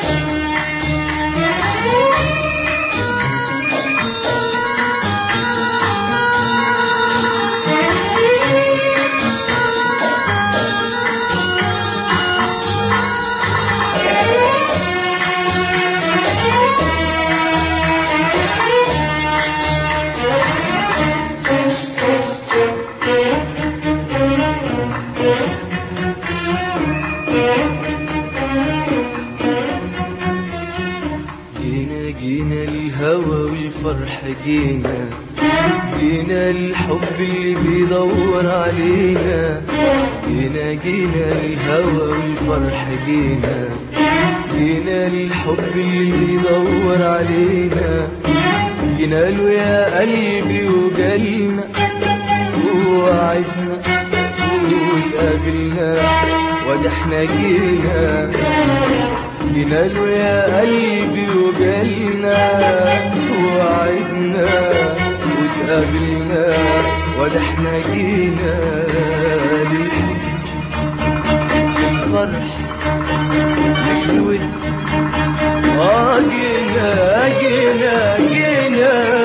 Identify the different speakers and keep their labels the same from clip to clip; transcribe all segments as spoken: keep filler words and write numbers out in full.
Speaker 1: جينا الهوى والفرح، جينا جينا الحب اللي بيدور علينا، جينا جينا الهوى والفرح، جينا جينا الحب اللي بيدور علينا، جينا له يا قلبي وجالنا ووعدنا واتقابلنا، وادي احنا جينا جينا له يا قلبي وجالنا ووعدنا واتقابلنا، وادي احنا جينا للحب للفرح للود، اه جينا جينا جينا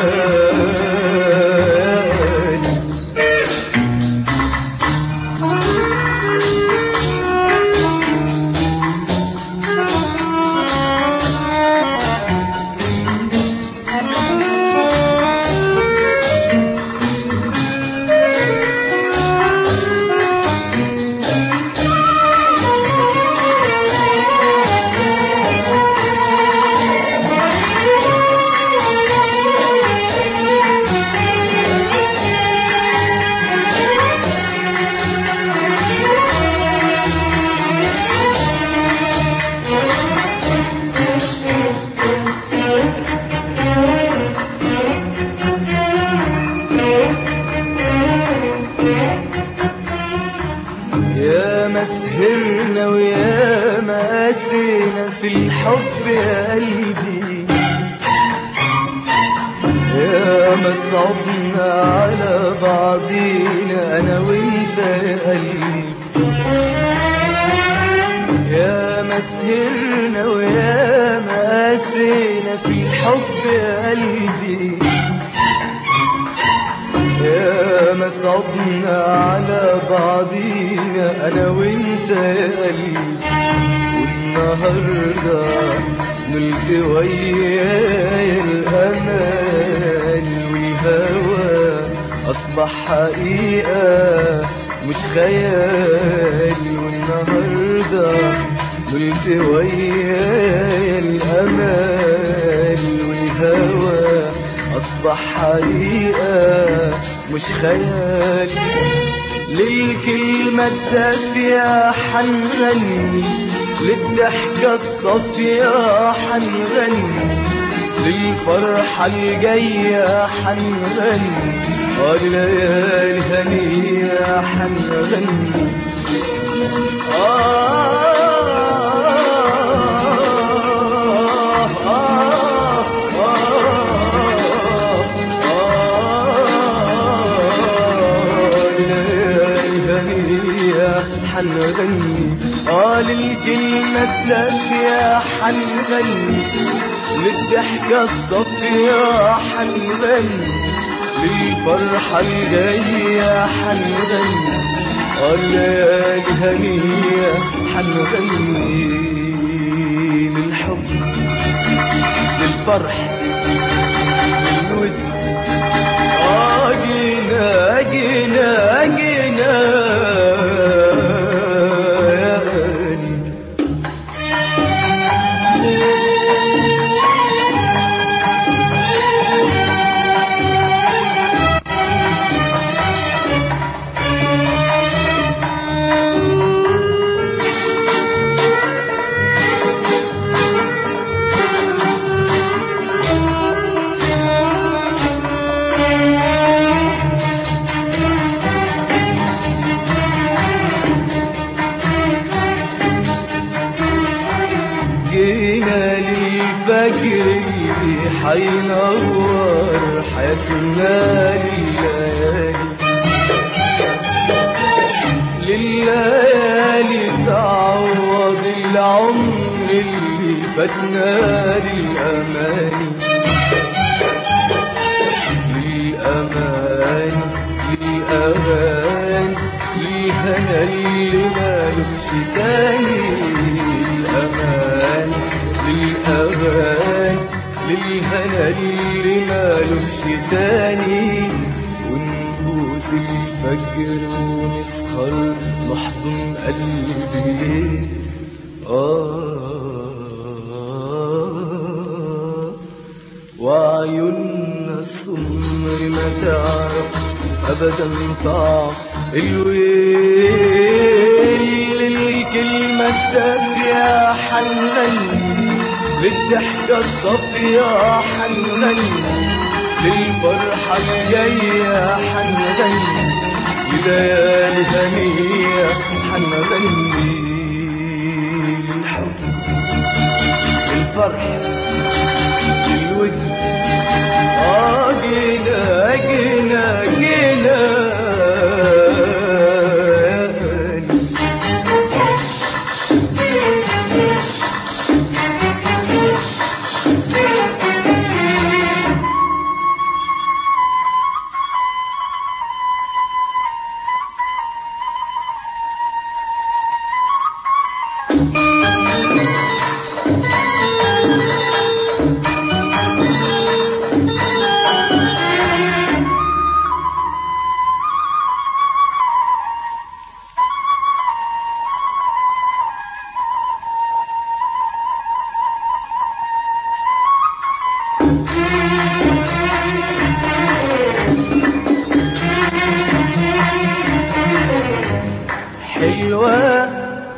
Speaker 1: يا ما سهرنا ويا ما قاسينا في الحب يا قلبي، يا ما صعبنا على بعضينا انا وانت يا قلبي، يا ما سهرنا ويا ما قاسينا في الحب يا قلبي، يا ما صعبنا على بعضينا انا وانت يا قلبي، والنهارده نلت ويايا الامل، والهوى اصبح حقيقه مش خيال، والنهارده نلت ويايا الامل، والهوى أصبح حقيقة مش خيال، للكلمة الدافية حنغني، للضحكة الصافية حنغني، للفرحة الجاية حنغني، وليالي هنية حنغني. آه حنغني، آه للكلمة الدافية حنغني، للضحكة الصافية حنغني، للفرحة الجاية حنغني، آه الليالي هنية حنغني، للحب للفرح للود، آه جينا جينا جينا جينا للفجر اللي حينور حياتنا، لليالي لليالي تعوض العمر العمر اللي فاتنا للأماني للأماني للأغاني للهنا اللي مالوش تاني للأماني للأغاني للهنا اللي مالوش تاني ونبوس الفجر ونسهر نحضن قلبي آه وعيوننا السمر ما تعرف أبدا طعم الويل الكلمة الدافية حنغني للضحكة الصافية حنغني للفرحة الجاية حنغني لليالي هنية حنغني للحب للفرح للود آه جينا جينا جينا حلوة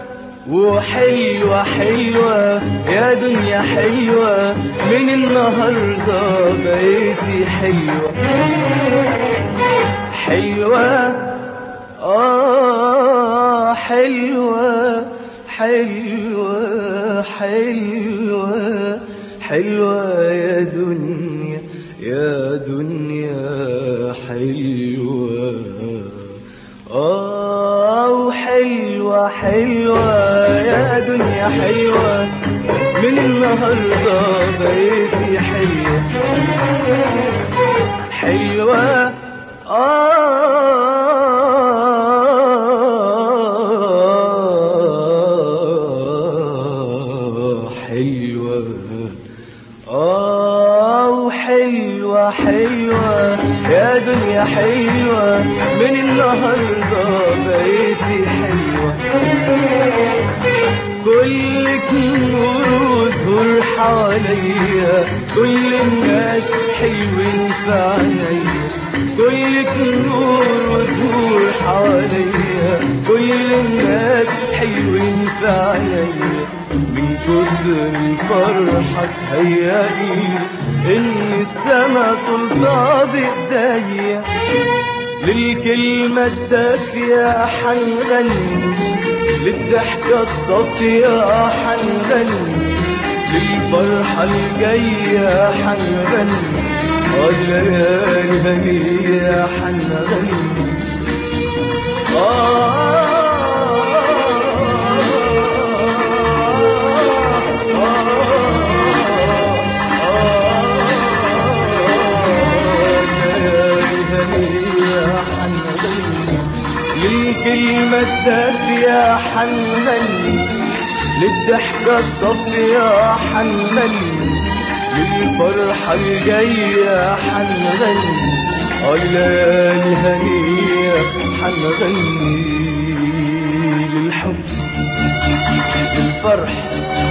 Speaker 1: وحلوة حلوة يا دنيا حلوة من النهاردة بقيتي حلوة حلوة آه حلوة حلوة حلوة حلوة يا دنيا يا دنيا حلوة آه حلوة حلوة يا دنيا حلوة من النهاردة بقيتي حلوة حلوة آه حلوة آه حلوة حلوة يا دنيا حلوة من النهاردة بقيتي حلوة كلك نور وزهور حواليا كل الناس حلوين في عينيا كلك نور وزهور حواليا كل الناس حلوين في عينيا من كتر الفرحة تهيألي إن السما تلطى بإيديا للكلمة الدافية حنغني للضحكة الصافية حنغني للفرحة الجاية حنغني والليالي هنية حنغني آه للكلمة الدافية حنغني للضحكة الصافية حنغني للفرحة الجاية حنغني الليالي هنية حنغني للحب للفرح